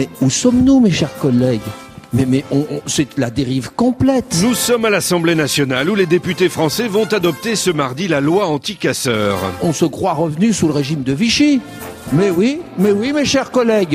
Mais où sommes-nous, mes chers collègues ? Mais c'est la dérive complète. Nous sommes à l'Assemblée nationale où les députés français vont adopter ce mardi la loi anti-casseurs. On se croit revenu sous le régime de Vichy. Mais oui, mes chers collègues.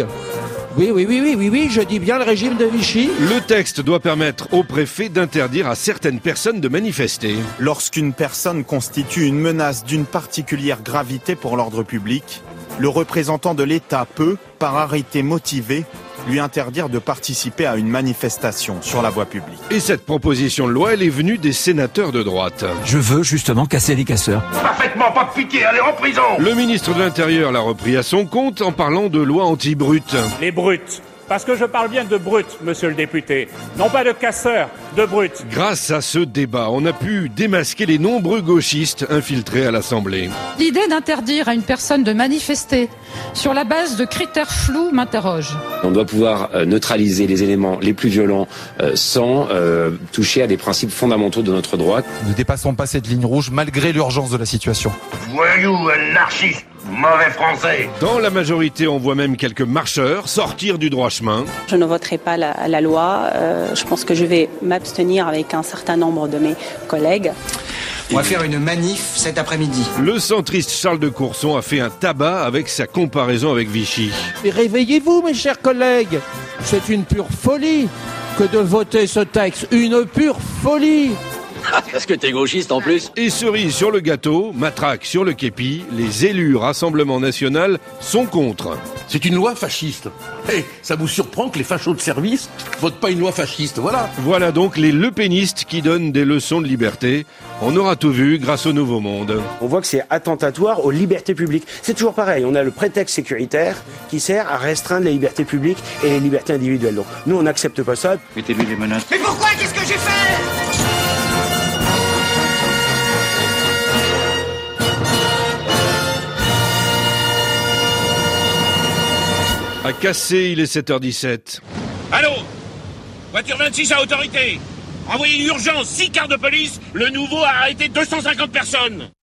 Oui, je dis bien le régime de Vichy. Le texte doit permettre au préfet d'interdire à certaines personnes de manifester. Lorsqu'une personne constitue une menace d'une particulière gravité pour l'ordre public, le représentant de l'État peut, par arrêté motivé, lui interdire de participer à une manifestation sur la voie publique. Et cette proposition de loi, elle est venue des sénateurs de droite. Je veux justement casser les casseurs. Parfaitement, pas de pitié, allez en prison. Le ministre de l'Intérieur l'a repris à son compte en parlant de loi anti-brutes. Les brutes. Parce que je parle bien de brutes, monsieur le député. Non pas de casseurs, de brutes. Grâce à ce débat, on a pu démasquer les nombreux gauchistes infiltrés à l'Assemblée. L'idée d'interdire à une personne de manifester sur la base de critères flous m'interroge. On doit pouvoir neutraliser les éléments les plus violents sans toucher à des principes fondamentaux de notre droit. Ne dépassons pas cette ligne rouge malgré l'urgence de la situation. Voyou, anarchiste, mauvais français. Dans la majorité, on voit même quelques marcheurs sortir du droit chemin. Je ne voterai pas la loi. Je pense que je vais m'abstenir avec un certain nombre de mes collègues. On va faire une manif cet après-midi. Le centriste Charles de Courson a fait un tabac avec sa comparaison avec Vichy. Mais réveillez-vous, mes chers collègues. C'est une pure folie que de voter ce texte. Une pure folie. Parce que t'es gauchiste en plus. Et cerise sur le gâteau, matraque sur le képi, les élus Rassemblement National sont contre. C'est une loi fasciste. Ça vous surprend que les fachos de service votent pas une loi fasciste, voilà. Voilà donc les lepénistes qui donnent des leçons de liberté. On aura tout vu grâce au Nouveau Monde. On voit que c'est attentatoire aux libertés publiques. C'est toujours pareil, on a le prétexte sécuritaire qui sert à restreindre les libertés publiques et les libertés individuelles. Donc nous, on n'accepte pas ça. Mettez-lui les menottes. Mais pourquoi? Qu'est-ce que j'ai fait? À Cassé, il est 7h17. Allô? Voiture 26 à autorité. Envoyez une urgence, 6 quarts de police. Le nouveau a arrêté 250 personnes.